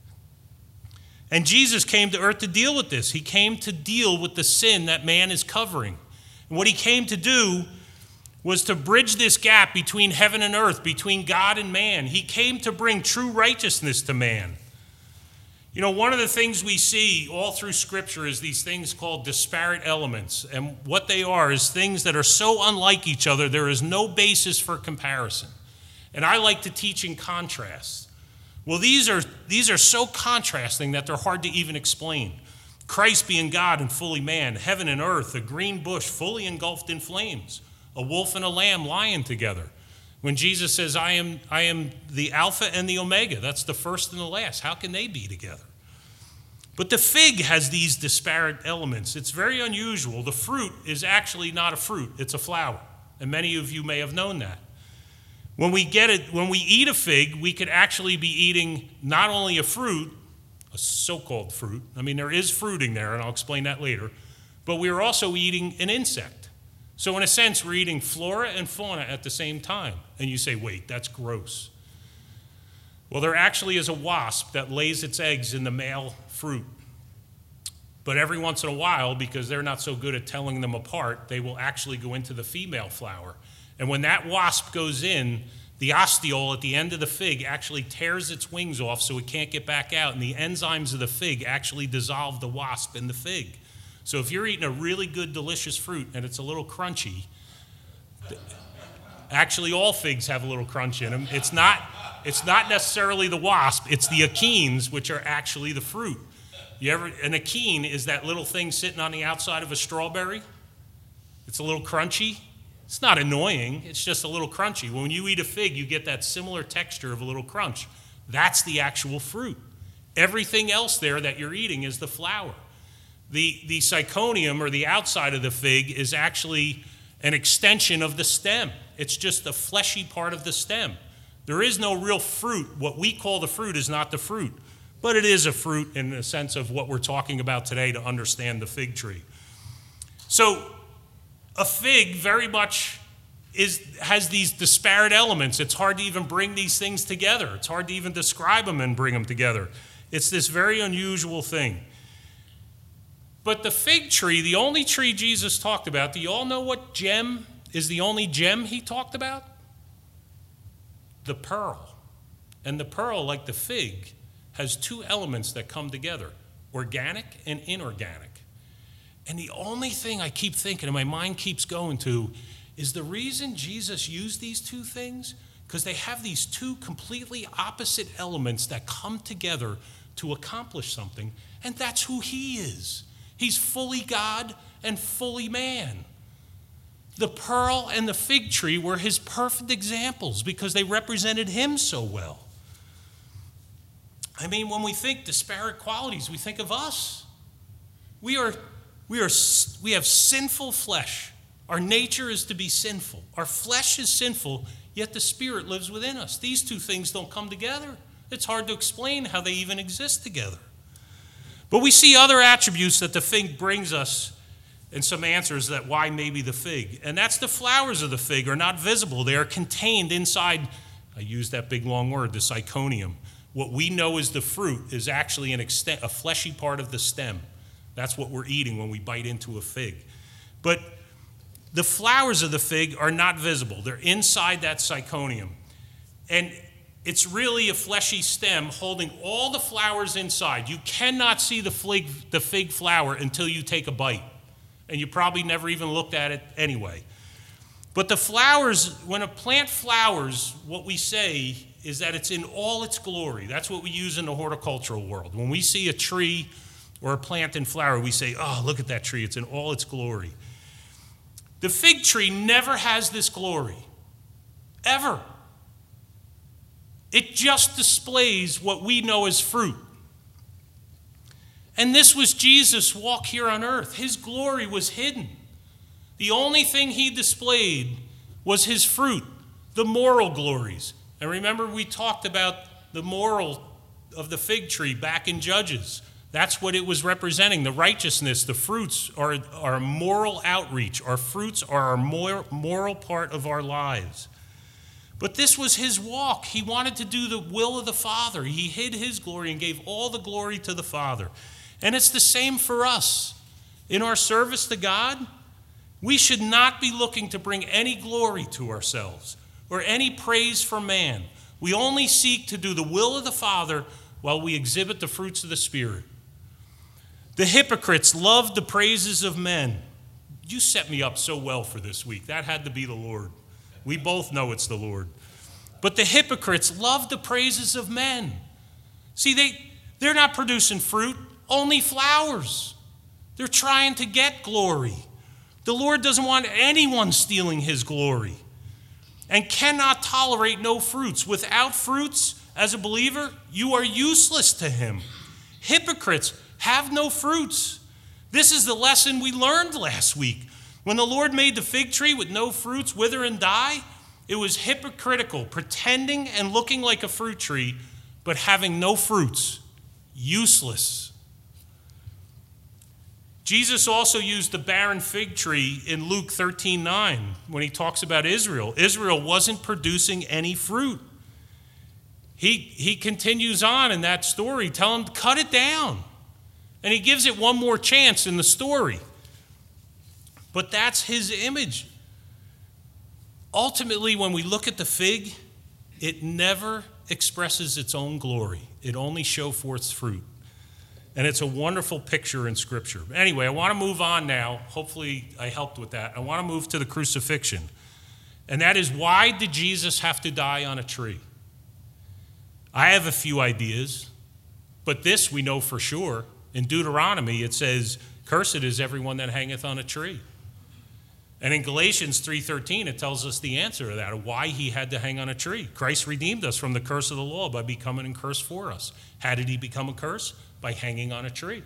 And Jesus came to earth to deal with this. He came to deal with the sin that man is covering. And what he came to do was to bridge this gap between heaven and earth, between God and man. He came to bring true righteousness to man. You know, one of the things we see all through Scripture is these things called disparate elements. And what they are is things that are so unlike each other, there is no basis for comparison. And I like to teach in contrast. Well, these are, these are so contrasting that they're hard to even explain. Christ being God and fully man, heaven and earth, a green bush fully engulfed in flames, a wolf and a lamb lying together. When Jesus says, I am, I am the Alpha and the Omega, that's the first and the last. How can they be together? But the fig has these disparate elements. It's very unusual. The fruit is actually not a fruit, it's a flower. And many of you may have known that. When we get it, when we eat a fig, we could actually be eating not only a fruit, a so-called fruit. I mean, there is fruiting there, and I'll explain that later. But we're also eating an insect. So in a sense, we're eating flora and fauna at the same time. And you say, wait, that's gross. Well, there actually is a wasp that lays its eggs in the male fruit. But every once in a while, because they're not so good at telling them apart, they will actually go into the female flower. And when that wasp goes in, the ostiole at the end of the fig actually tears its wings off so it can't get back out. And the enzymes of the fig actually dissolve the wasp in the fig. So if you're eating a really good, delicious fruit and it's a little crunchy, actually all figs have a little crunch in them. It's not, it's not necessarily the wasp, it's the achenes, which are actually the fruit. You ever, an achene is that little thing sitting on the outside of a strawberry. It's a little crunchy. It's not annoying, it's just a little crunchy. When you eat a fig, you get that similar texture of a little crunch. That's the actual fruit. Everything else there that you're eating is the flower. The, the syconium, or the outside of the fig, is actually an extension of the stem. It's just the fleshy part of the stem. There is no real fruit. What we call the fruit is not the fruit, but it is a fruit in the sense of what we're talking about today to understand the fig tree. So a fig very much is, has these disparate elements. It's hard to even bring these things together. It's hard to even describe them and bring them together. It's this very unusual thing. But the fig tree, the only tree Jesus talked about, do you all know what gem is the only gem he talked about? The pearl. And the pearl, like the fig, has two elements that come together, organic and inorganic. And the only thing I keep thinking, and my mind keeps going to, is the reason Jesus used these two things, because they have these two completely opposite elements that come together to accomplish something, and that's who he is. He's fully God and fully man. The pearl and the fig tree were his perfect examples because they represented him so well. I mean, when we think disparate qualities, we think of us. We are, we are, we have sinful flesh. Our nature is to be sinful. Our flesh is sinful, yet the Spirit lives within us. These two things don't come together. It's hard to explain how they even exist together. But we see other attributes that the fig brings us and some answers that why maybe the fig. And that's the flowers of the fig are not visible. They are contained inside, I use that big long word, the syconium. What we know as the fruit is actually an extent, a fleshy part of the stem. That's what we're eating when we bite into a fig. But the flowers of the fig are not visible. They're inside that syconium. And It's really a fleshy stem holding all the flowers inside. You cannot see the fig, the fig flower until you take a bite. And you probably never even looked at it anyway. But the flowers, when a plant flowers, what we say is that it's in all its glory. That's what we use in the horticultural world. When we see a tree or a plant in flower, we say, oh, look at that tree. It's in all its glory. The fig tree never has this glory, ever. It just displays what we know as fruit. And this was Jesus' walk here on earth. His glory was hidden. The only thing he displayed was his fruit, the moral glories. And remember, we talked about the moral of the fig tree back in Judges. That's what it was representing, the righteousness. The fruits are our moral outreach. Our fruits are our moral part of our lives. But this was his walk. He wanted to do the will of the Father. He hid his glory and gave all the glory to the Father. And it's the same for us. In our service to God, we should not be looking to bring any glory to ourselves or any praise for man. We only seek to do the will of the Father while we exhibit the fruits of the Spirit. The hypocrites loved the praises of men. You set me up so well for this week. That had to be the Lord. We both know it's the Lord. But the hypocrites love the praises of men. See, they, they're not producing fruit, only flowers. They're trying to get glory. The Lord doesn't want anyone stealing his glory and cannot tolerate no fruits. Without fruits, as a believer, you are useless to him. Hypocrites have no fruits. This is the lesson we learned last week. When the Lord made the fig tree with no fruits wither and die, it was hypocritical, pretending and looking like a fruit tree, but having no fruits. Useless. Jesus also used the barren fig tree in Luke thirteen nine when he talks about Israel. Israel wasn't producing any fruit. He, he continues on in that story, telling them to cut it down. And he gives it one more chance in the story. But that's his image. Ultimately, when we look at the fig, it never expresses its own glory. It only shows forth fruit. And it's a wonderful picture in Scripture. Anyway, I want to move on now. Hopefully I helped with that. I want to move to the crucifixion. And that is, why did Jesus have to die on a tree? I have a few ideas, but this we know for sure. In Deuteronomy, it says, cursed is everyone that hangeth on a tree. And in Galatians three thirteen, it tells us the answer to that, why he had to hang on a tree. Christ redeemed us from the curse of the law by becoming a curse for us. How did he become a curse? By hanging on a tree.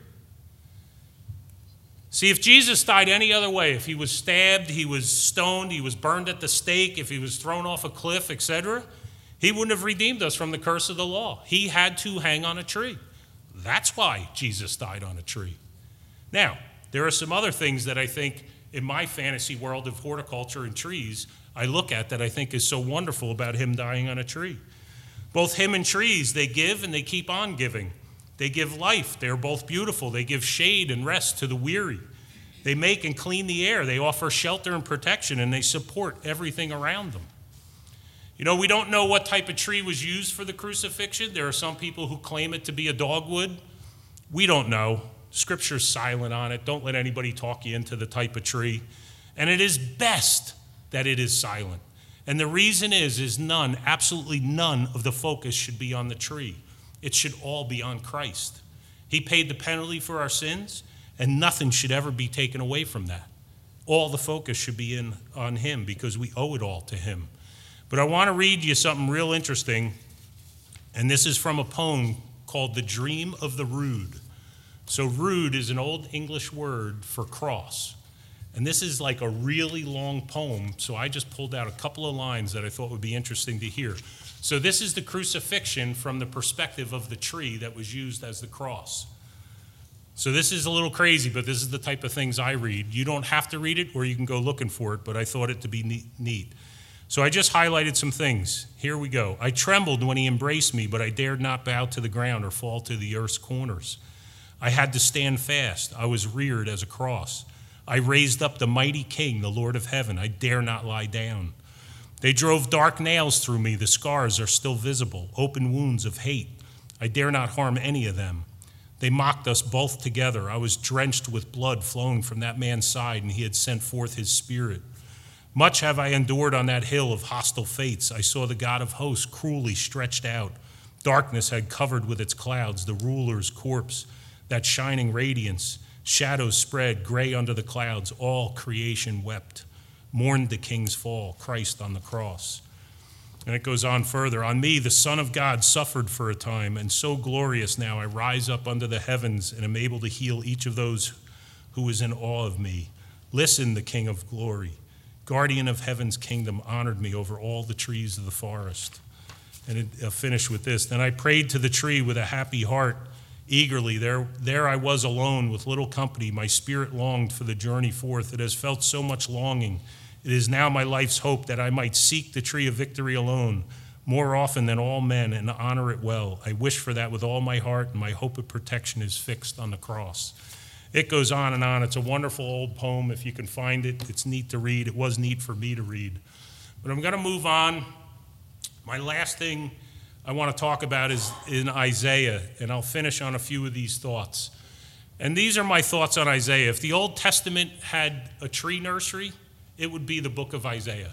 See, if Jesus died any other way, if he was stabbed, he was stoned, he was burned at the stake, if he was thrown off a cliff, et cetera, he wouldn't have redeemed us from the curse of the law. He had to hang on a tree. That's why Jesus died on a tree. Now, there are some other things that I think in my fantasy world of horticulture and trees, I look at that I think is so wonderful about him dying on a tree. Both him and trees, they give and they keep on giving. They give life. They're both beautiful. They give shade and rest to the weary. They make and clean the air. They offer shelter and protection, and they support everything around them. You know, we don't know what type of tree was used for the crucifixion. There are some people who claim it to be a dogwood. We don't know. Scripture's silent on it. Don't let anybody talk you into the type of tree. And it is best that it is silent. And the reason is, is none, absolutely none of the focus should be on the tree. It should all be on Christ. He paid the penalty for our sins, and nothing should ever be taken away from that. All the focus should be in on him because we owe it all to him. But I want to read you something real interesting, and this is from a poem called The Dream of the Rood. So rood is an old English word for cross. And this is like a really long poem, so I just pulled out a couple of lines that I thought would be interesting to hear. So this is the crucifixion from the perspective of the tree that was used as the cross. So this is a little crazy, but this is the type of things I read. You don't have to read it, or you can go looking for it, but I thought it to be neat. So I just highlighted some things. Here we go. I trembled when he embraced me, but I dared not bow to the ground or fall to the earth's corners. I had to stand fast. I was reared as a cross. I raised up the mighty King, the Lord of heaven. I dare not lie down. They drove dark nails through me. The scars are still visible, open wounds of hate. I dare not harm any of them. They mocked us both together. I was drenched with blood flowing from that man's side, and he had sent forth his spirit. Much have I endured on that hill of hostile fates. I saw the God of hosts cruelly stretched out. Darkness had covered with its clouds the ruler's corpse, that shining radiance. Shadows spread, gray under the clouds. All creation wept, mourned the king's fall, Christ on the cross. And it goes on further. On me, the Son of God suffered for a time, and so glorious now I rise up under the heavens and am able to heal each of those who is in awe of me. Listen, the King of glory, guardian of heaven's kingdom, honored me over all the trees of the forest. And it, I'll finish with this. Then I prayed to the tree with a happy heart, eagerly. There, there I was alone with little company. My spirit longed for the journey forth. It has felt so much longing. It is now my life's hope that I might seek the tree of victory alone, more often than all men, and honor it well. I wish for that with all my heart, and my hope of protection is fixed on the cross. It goes on and on. It's a wonderful old poem. If you can find it, it's neat to read. It was neat for me to read. But I'm going to move on. My last thing I want to talk about is in Isaiah, and I'll finish on a few of these thoughts. And these are my thoughts on Isaiah. If the Old Testament had a tree nursery, it would be the book of Isaiah.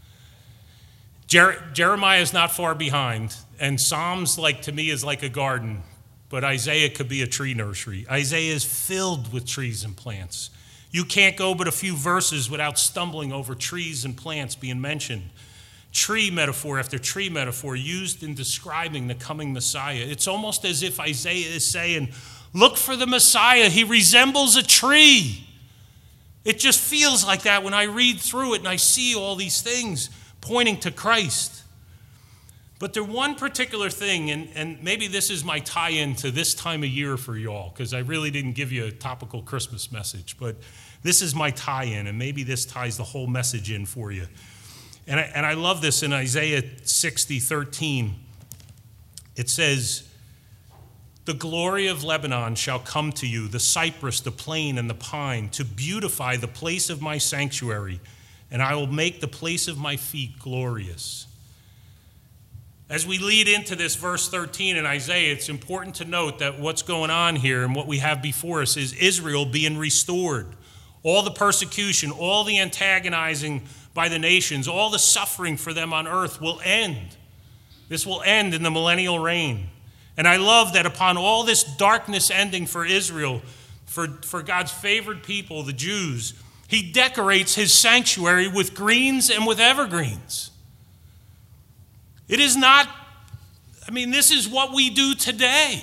Jer- Jeremiah is not far behind, and Psalms, like to me, is like a garden, but Isaiah could be a tree nursery. Isaiah is filled with trees and plants. You can't go but a few verses without stumbling over trees and plants being mentioned. Tree metaphor after tree metaphor used in describing the coming Messiah. It's almost as if Isaiah is saying, look for the Messiah. He resembles a tree. It just feels like that when I read through it and I see all these things pointing to Christ. But there's one particular thing, and, and maybe this is my tie-in to this time of year for y'all, because I really didn't give you a topical Christmas message, but this is my tie-in, and maybe this ties the whole message in for you. And I, and I love this in Isaiah sixty, thirteen. It says, the glory of Lebanon shall come to you, the cypress, the plane, and the pine, to beautify the place of my sanctuary, and I will make the place of my feet glorious. As we lead into this verse thirteen in Isaiah, it's important to note that what's going on here and what we have before us is Israel being restored. All the persecution, all the antagonizing by the nations, all the suffering for them on earth will end. This will end in the millennial reign. And I love that upon all this darkness ending for Israel, for, for God's favored people, the Jews, he decorates his sanctuary with greens and with evergreens. It is not, I mean, this is what we do today.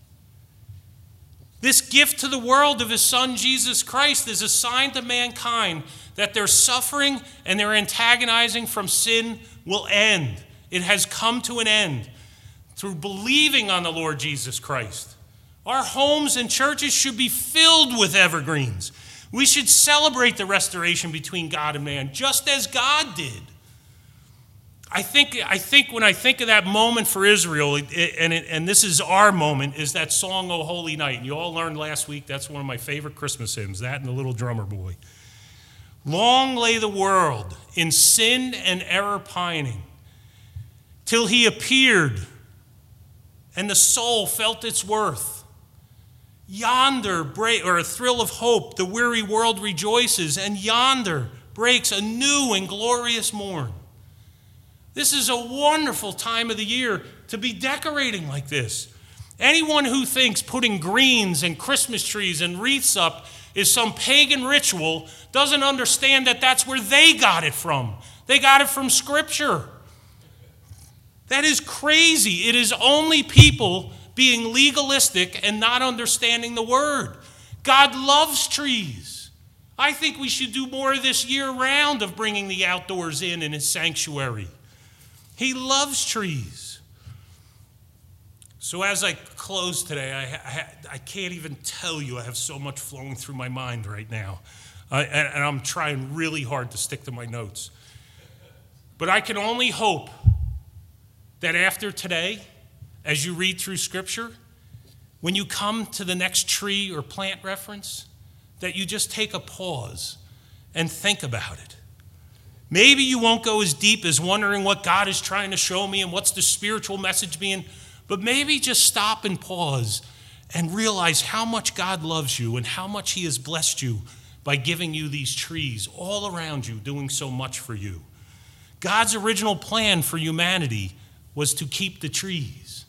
This gift to the world of his son, Jesus Christ, is a sign to mankind that their suffering and their antagonizing from sin will end. It has come to an end through believing on the Lord Jesus Christ. Our homes and churches should be filled with evergreens. We should celebrate the restoration between God and man, just as God did. I think, I think when I think of that moment for Israel, it, it, and, it, and this is our moment, is that song, O Holy Night. And you all learned last week, that's one of my favorite Christmas hymns, that and the Little Drummer Boy. Long lay the world in sin and error pining, till he appeared, and the soul felt its worth. Yonder break, or a thrill of hope, the weary world rejoices, and yonder breaks a new and glorious morn. This is a wonderful time of the year to be decorating like this. Anyone who thinks putting greens and Christmas trees and wreaths up is some pagan ritual doesn't understand that that's where they got it from. They got it from Scripture. That is crazy. It is only people being legalistic and not understanding the Word. God loves trees. I think we should do more of this year-round of bringing the outdoors in in his sanctuary. He loves trees. So as I close today, I, I, I can't even tell you I have so much flowing through my mind right now. Uh, and, and I'm trying really hard to stick to my notes. But I can only hope that after today, as you read through Scripture, when you come to the next tree or plant reference, that you just take a pause and think about it. Maybe you won't go as deep as wondering what God is trying to show me and what's the spiritual message being, but maybe just stop and pause and realize how much God loves you and how much he has blessed you by giving you these trees all around you, doing so much for you. God's original plan for humanity was to keep the trees.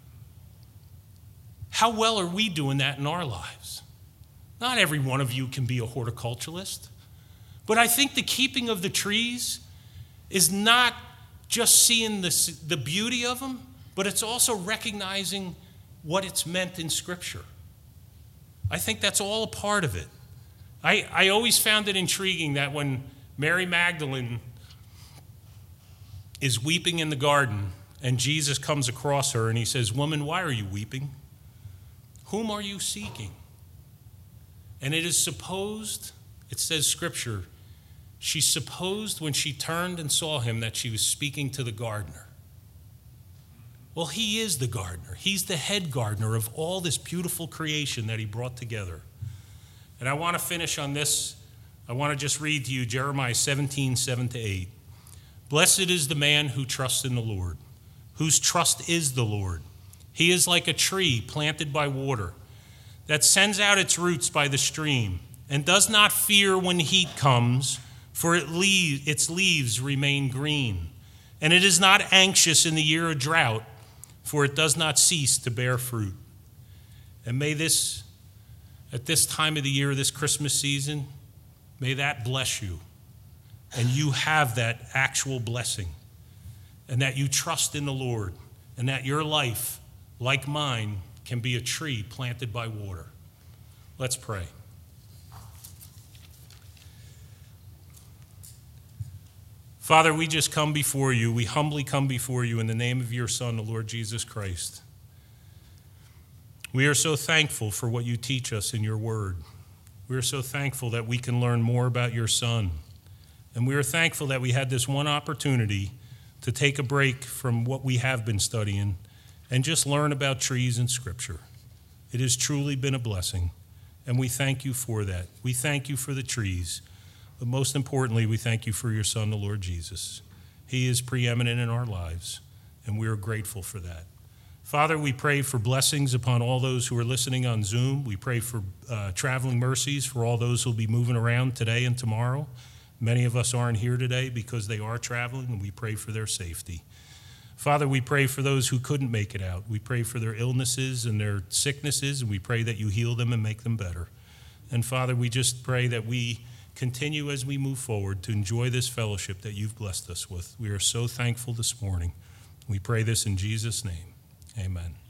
How well are we doing that in our lives? Not every one of you can be a horticulturalist, but I think the keeping of the trees is not just seeing the, the beauty of them, but it's also recognizing what it's meant in Scripture. I think that's all a part of it. I, I always found it intriguing that when Mary Magdalene is weeping in the garden and Jesus comes across her and he says, "Woman, why are you weeping? Whom are you seeking?" And it is supposed, it says Scripture, she supposed when she turned and saw him that she was speaking to the gardener. Well, he is the gardener. He's the head gardener of all this beautiful creation that he brought together. And I want to finish on this. I want to just read to you Jeremiah seventeen, seven to eight. "Blessed is the man who trusts in the Lord, whose trust is the Lord. He is like a tree planted by water that sends out its roots by the stream and does not fear when heat comes, for it leaves, its leaves remain green. And it is not anxious in the year of drought, for it does not cease to bear fruit." And may this, at this time of the year, this Christmas season, may that bless you. And you have that actual blessing. And that you trust in the Lord. And that your life, like mine, can be a tree planted by water. Let's pray. Father, we just come before you. We humbly come before you in the name of your Son, the Lord Jesus Christ. We are so thankful for what you teach us in your word. We are so thankful that we can learn more about your Son. And we are thankful that we had this one opportunity to take a break from what we have been studying and just learn about trees in Scripture. It has truly been a blessing, and we thank you for that. We thank you for the trees. But most importantly, we thank you for your Son, the Lord Jesus. He is preeminent in our lives, and we are grateful for that. Father, we pray for blessings upon all those who are listening on Zoom. We pray for uh, traveling mercies for all those who will be moving around today and tomorrow. Many of us aren't here today because they are traveling, and we pray for their safety. Father, we pray for those who couldn't make it out. We pray for their illnesses and their sicknesses, and we pray that you heal them and make them better. And Father, we just pray that we continue as we move forward to enjoy this fellowship that you've blessed us with. We are so thankful this morning. We pray this in Jesus' name. Amen.